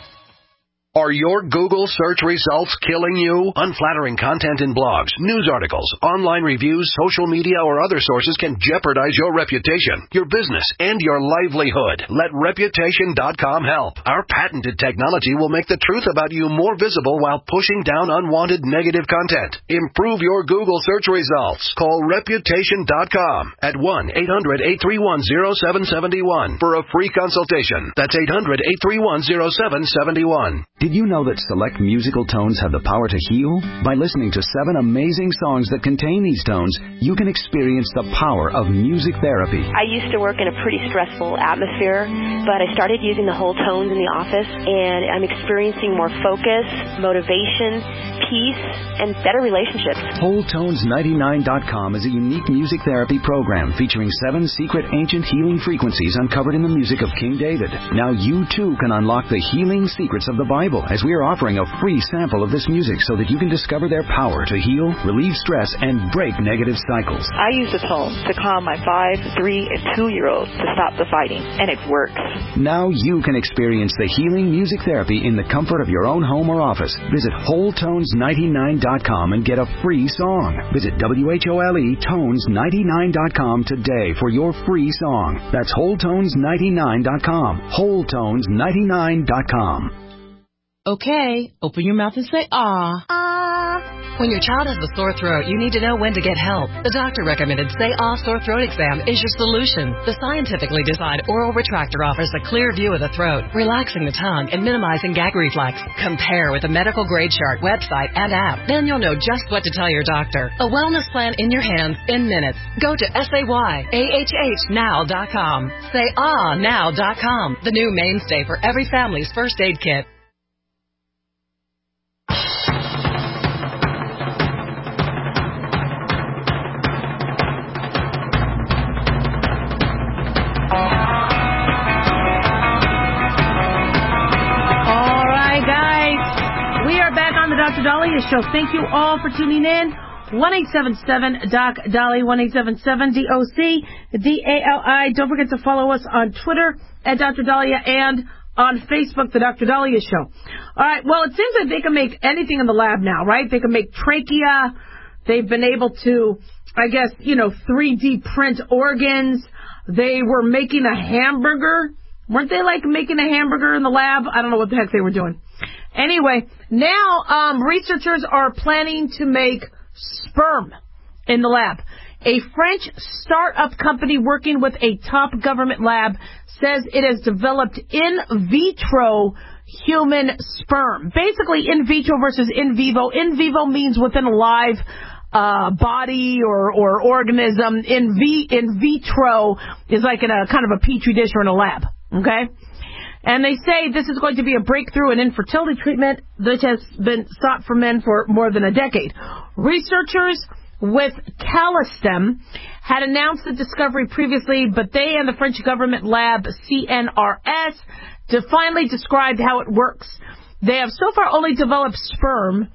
Are your Google search results killing you? Unflattering content in blogs, news articles, online reviews, social media, or other sources can jeopardize your reputation, your business, and your livelihood. Let Reputation dot com help. Our patented technology will make the truth about you more visible while pushing down unwanted negative content. Improve your Google search results. Call Reputation dot com at one eight hundred, eight three one, zero seven seven one for a free consultation. That's eight hundred, eight three one, zero seven seven one. Did you know that select musical tones have the power to heal? By listening to seven amazing songs that contain these tones, you can experience the power of music therapy. I used to work in a pretty stressful atmosphere, but I started using the whole tones in the office, and I'm experiencing more focus, motivation, peace, and better relationships. Whole Tones ninety-nine dot com is a unique music therapy program featuring seven secret ancient healing frequencies uncovered in the music of King David. Now you too can unlock the healing secrets of the Bible, as we are offering a free sample of this music so that you can discover their power to heal, relieve stress, and break negative cycles. I use the tones to calm my five, three, and two-year-olds to stop the fighting, and it works. Now you can experience the healing music therapy in the comfort of your own home or office. Visit Whole Tones ninety-nine dot com and get a free song. Visit W H O L E Tones ninety-nine dot com today for your free song. That's Whole Tones ninety-nine dot com. Whole Tones ninety-nine dot com. Okay, open your mouth and say ah. Ah. When your child has a sore throat, you need to know when to get help. The doctor recommended Say Ah Sore Throat Exam is your solution. The scientifically designed oral retractor offers a clear view of the throat, relaxing the tongue and minimizing gag reflex. Compare with the medical grade chart website and app. Then you'll know just what to tell your doctor. A wellness plan in your hands in minutes. Go to S A Y A H H now dot com. Say Ah now dot com, the new mainstay for every family's first aid kit. Doctor Dahlia Show. Thank you all for tuning in. one eight seven seven D O C D A L I, one eight seven seven D O C D A L I. Don't forget to follow us on Twitter at Doctor Dahlia and on Facebook, The Doctor Dahlia Show. All right, well, it seems like they can make anything in the lab now, right? They can make trachea. They've been able to, I guess, you know, three D print organs. They were making a hamburger. Weren't they, like, making a hamburger in the lab? I don't know what the heck they were doing. Anyway, now um, researchers are planning to make sperm in the lab. A French startup company working with a top government lab says it has developed in vitro human sperm. Basically, in vitro versus in vivo. In vivo means within a live uh, body or, or organism. In, v, in vitro is like in a kind of a petri dish or in a lab. Okay? And they say this is going to be a breakthrough in infertility treatment that has been sought for men for more than a decade. Researchers with Callistem had announced the discovery previously, but they and the French government lab C N R S finally described how it works. They have so far only developed sperm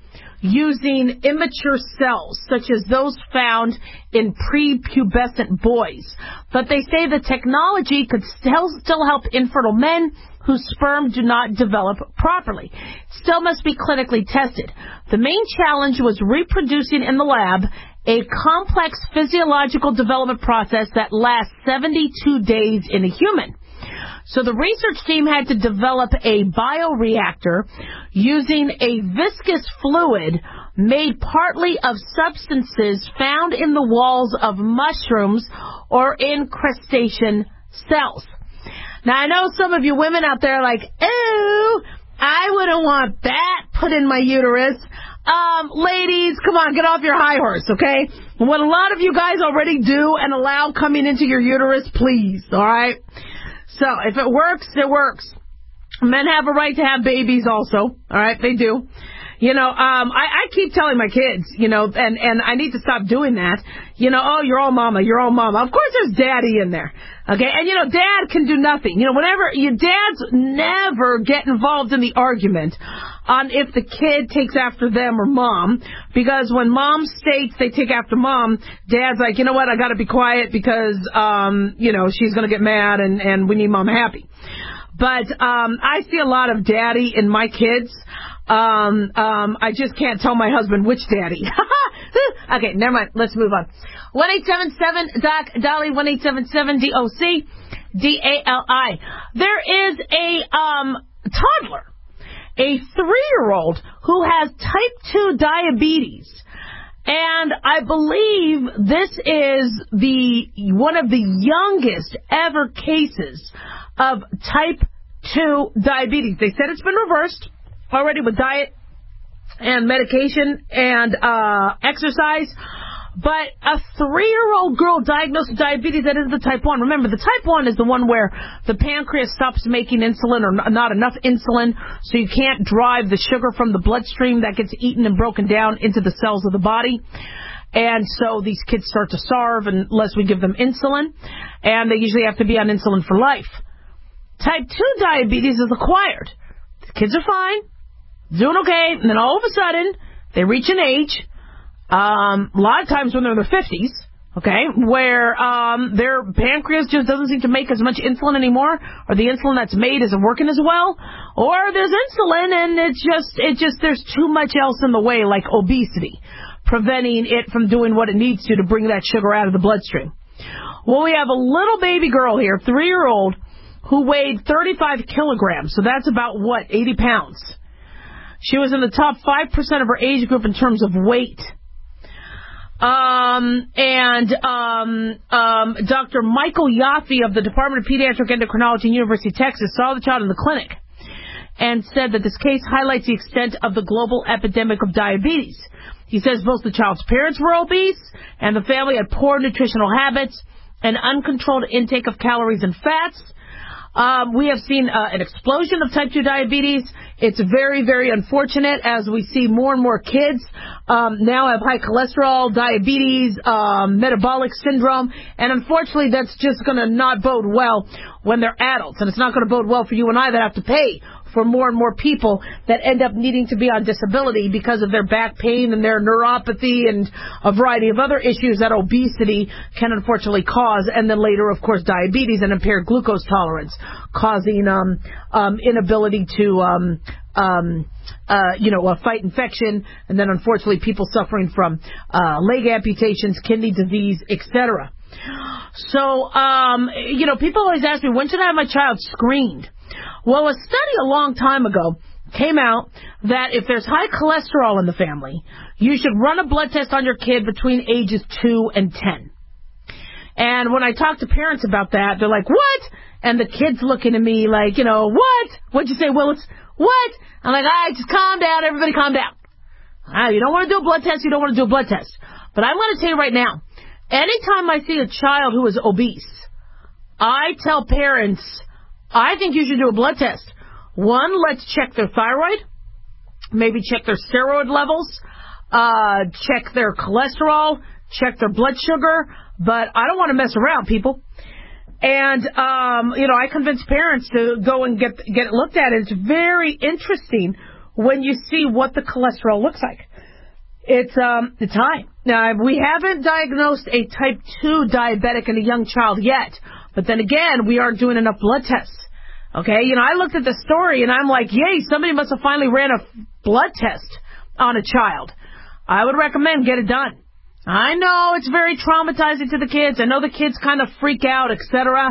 using immature cells, such as those found in prepubescent boys. But they say the technology could still, still help infertile men whose sperm do not develop properly. Still must be clinically tested. The main challenge was reproducing in the lab a complex physiological development process that lasts seventy-two days in a human. So the research team had to develop a bioreactor using a viscous fluid made partly of substances found in the walls of mushrooms or in crustacean cells. Now, I know some of you women out there are like, ew, I wouldn't want that put in my uterus. Um, ladies, come on, get off your high horse, okay? What a lot of you guys already do and allow coming into your uterus, please, all right? So, if it works, it works. Men have a right to have babies also, all right? They do. You know, um, I, I keep telling my kids, you know, and, and I need to stop doing that. You know, oh, you're all mama, you're all mama. Of course there's daddy in there, okay? And, you know, dad can do nothing. You know, whenever, your dads never get involved in the argument on if the kid takes after them or mom, because when mom states they take after mom, dad's like, you know what, I gotta be quiet because, um, you know, she's gonna get mad and, and we need mom happy. But, um, I see a lot of daddy in my kids. Um, um, I just can't tell my husband which daddy. Okay, never mind. Let's move on. one eight seven seven D O C Dolly, one eight seven seven D O C D A L I. There is a, um, toddler, a three-year-old who has type two diabetes. And I believe this is the, one of the youngest ever cases of type two diabetes. They said it's been reversed already with diet and medication and uh exercise, but a three-year-old girl diagnosed with diabetes, that is the type one. Remember, the type one is the one where the pancreas stops making insulin or not enough insulin, so you can't drive the sugar from the bloodstream that gets eaten and broken down into the cells of the body. And so these kids start to starve unless we give them insulin, and they usually have to be on insulin for life. Type two diabetes is acquired. The kids are fine, doing okay, and then all of a sudden, they reach an age, um, a lot of times when they're in their fifties, okay, where um, their pancreas just doesn't seem to make as much insulin anymore, or the insulin that's made isn't working as well, or there's insulin and it's just, it just, there's too much else in the way, like obesity, preventing it from doing what it needs to to bring that sugar out of the bloodstream. Well, we have a little baby girl here, three-year-old, who weighed thirty-five kilograms, so that's about, what, eighty pounds. She was in the top five percent of her age group in terms of weight. Um, and um, um, Doctor Michael Yaffe of the Department of Pediatric Endocrinology, University of Texas, saw the child in the clinic and said that this case highlights the extent of the global epidemic of diabetes. He says both the child's parents were obese and the family had poor nutritional habits and uncontrolled intake of calories and fats. Um, we have seen uh, an explosion of type two diabetes. It's very, very unfortunate as we see more and more kids um, now have high cholesterol, diabetes, um, metabolic syndrome, and unfortunately that's just going to not bode well when they're adults, and it's not going to bode well for you and I that have to pay for more and more people that end up needing to be on disability because of their back pain and their neuropathy and a variety of other issues that obesity can unfortunately cause, and then later, of course, diabetes and impaired glucose tolerance, causing um, um, inability to um, um, uh, you know, uh, fight infection, and then unfortunately people suffering from uh, leg amputations, kidney disease, et cetera. So, um, you know, people always ask me, when should I have my child screened? Well, a study a long time ago came out that if there's high cholesterol in the family, you should run a blood test on your kid between ages two and ten. And when I talk to parents about that, they're like, what? And the kid's looking at me like, you know, what? What'd you say, Willis? What? I'm like, all right, just calm down. Everybody calm down. All right, you don't want to do a blood test, you don't want to do a blood test. But I'm going to tell you right now, anytime I see a child who is obese, I tell parents, I think you should do a blood test. One, let's check their thyroid, maybe check their steroid levels, uh, check their cholesterol, check their blood sugar, but I don't want to mess around, people. And, um, you know, I convince parents to go and get get it looked at. It's very interesting when you see what the cholesterol looks like. It's um, it's high. Now, we haven't diagnosed a type two diabetic in a young child yet, but then again, we aren't doing enough blood tests. Okay, you know, I looked at the story and I'm like, yay, somebody must have finally ran a blood test on a child. I would recommend get it done. I know it's very traumatizing to the kids. I know the kids kind of freak out, et cetera.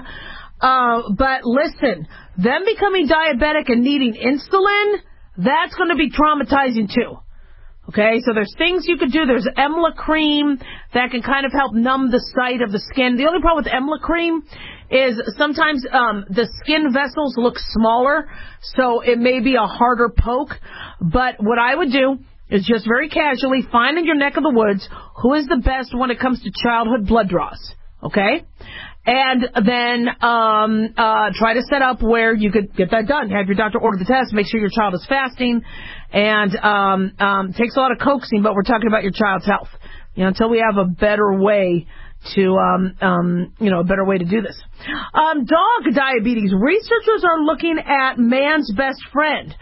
Uh, but listen, them becoming diabetic and needing insulin, that's going to be traumatizing too. Okay, so there's things you could do. There's Emla cream that can kind of help numb the site of the skin. The only problem with Emla cream is sometimes um, the skin vessels look smaller, so it may be a harder poke. But what I would do is just very casually find in your neck of the woods who is the best when it comes to childhood blood draws, okay? And then um, uh, try to set up where you could get that done. Have your doctor order the test, make sure your child is fasting, and um, um, takes a lot of coaxing, but we're talking about your child's health. You know, until we have a better way to, um, um, you know, a better way to do this. Um, dog diabetes. Researchers are looking at man's best friend.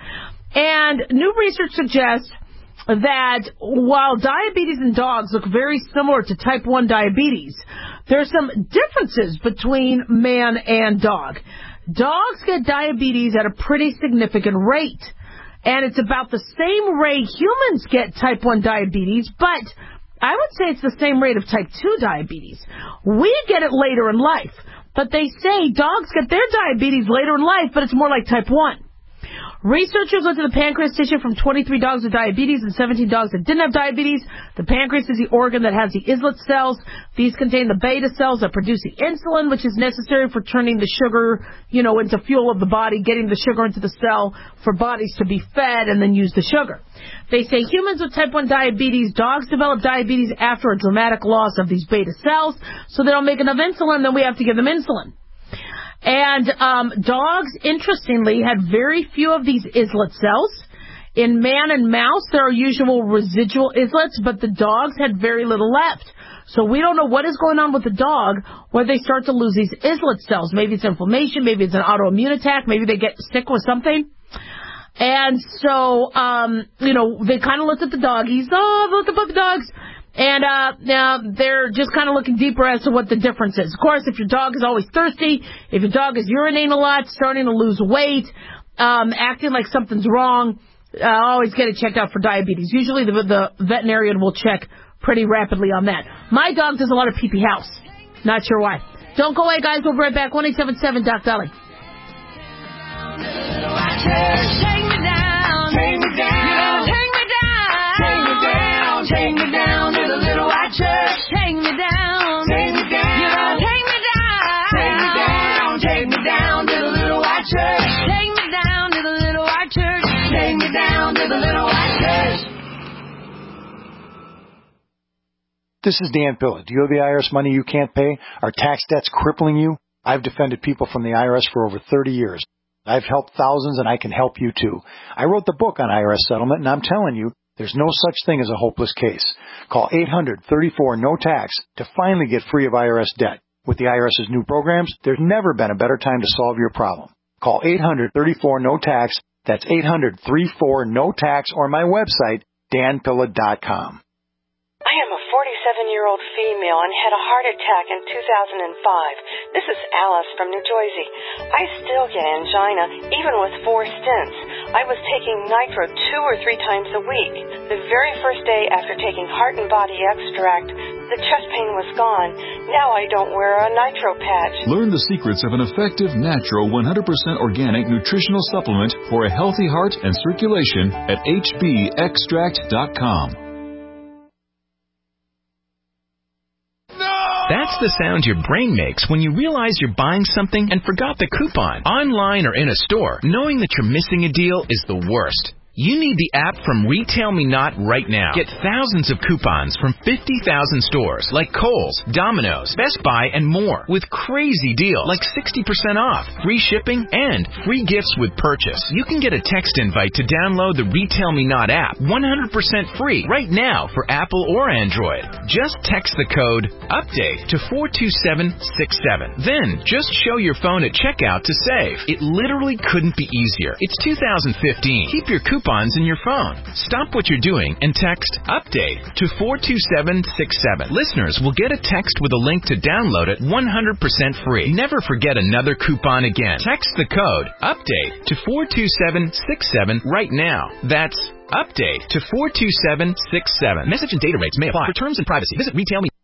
And new research suggests that while diabetes in dogs look very similar to type one diabetes, there's some differences between man and dog. Dogs get diabetes at a pretty significant rate, and it's about the same rate humans get type one diabetes, but I would say it's the same rate of type two diabetes. We get it later in life, but they say dogs get their diabetes later in life, but it's more like type one. Researchers looked at the pancreas tissue from twenty-three dogs with diabetes and seventeen dogs that didn't have diabetes. The pancreas is the organ that has the islet cells. These contain the beta cells that produce the insulin, which is necessary for turning the sugar, you know, into fuel of the body, getting the sugar into the cell for bodies to be fed and then use the sugar. They say humans with type one diabetes, dogs develop diabetes after a dramatic loss of these beta cells, so they don't make enough insulin, then we have to give them insulin. And um, dogs, interestingly, had very few of these islet cells. In man and mouse, there are usual residual islets, but the dogs had very little left. So we don't know what is going on with the dog where they start to lose these islet cells. Maybe it's inflammation, maybe it's an autoimmune attack, maybe they get sick with something. And so, um, you know, they kind of looked at the doggies. Oh, look at the dogs. And uh, now they're just kind of looking deeper as to what the difference is. Of course, if your dog is always thirsty, if your dog is urinating a lot, starting to lose weight, um, acting like something's wrong, uh, always get it checked out for diabetes. Usually the, the veterinarian will check pretty rapidly on that. My dog does a lot of pee-pee house. Not sure why. Don't go away, guys. We'll be right back. one eight seven seven Doc Dolly. Take me down. Take me down. Take me down. Take me down. Take me down to the little white church. Take me down. Take me down. You know, take me down. Take me down. Take me down to the little white church. Take me down to the little white church. Take me down to the little white church. This is Dan Pilla. Do you owe the I R S money you can't pay? Are tax debts crippling you? I've defended people from the I R S for over thirty years. I've helped thousands, and I can help you too. I wrote the book on I R S settlement, and I'm telling you, there's no such thing as a hopeless case. Call eight hundred thirty-four no tax to finally get free of I R S debt. With the IRS's new programs, there's never been a better time to solve your problem. Call eight hundred thirty-four no tax. That's eight hundred, three four, N O T A X or my website, dan pilla dot com. I am a forty-seven-year-old female and had a heart attack in two thousand five. This is Alice from New Jersey. I still get angina, even with four stents. I was taking nitro two or three times a week. The very first day after taking Heart and Body Extract, the chest pain was gone. Now I don't wear a nitro patch. Learn the secrets of an effective, natural, one hundred percent organic nutritional supplement for a healthy heart and circulation at h b extract dot com. That's the sound your brain makes when you realize you're buying something and forgot the coupon. Online or in a store, knowing that you're missing a deal is the worst. You need the app from Retail Me Not right now. Get thousands of coupons from fifty thousand stores like Kohl's, Domino's, Best Buy, and more with crazy deals like sixty percent off, free shipping, and free gifts with purchase. You can get a text invite to download the Retail Me Not app one hundred percent free right now for Apple or Android. Just text the code UPDATE to four two seven six seven. Then just show your phone at checkout to save. It literally couldn't be easier. It's two thousand fifteen. Keep your coupons in your phone. Stop what you're doing and text UPDATE to four two seven six seven. Listeners will get a text with a link to download it one hundred percent free. Never forget another coupon again. Text the code UPDATE to four two seven six seven right now. That's UPDATE to four two seven six seven. Message and data rates may apply. For terms and privacy, visit Retail Me.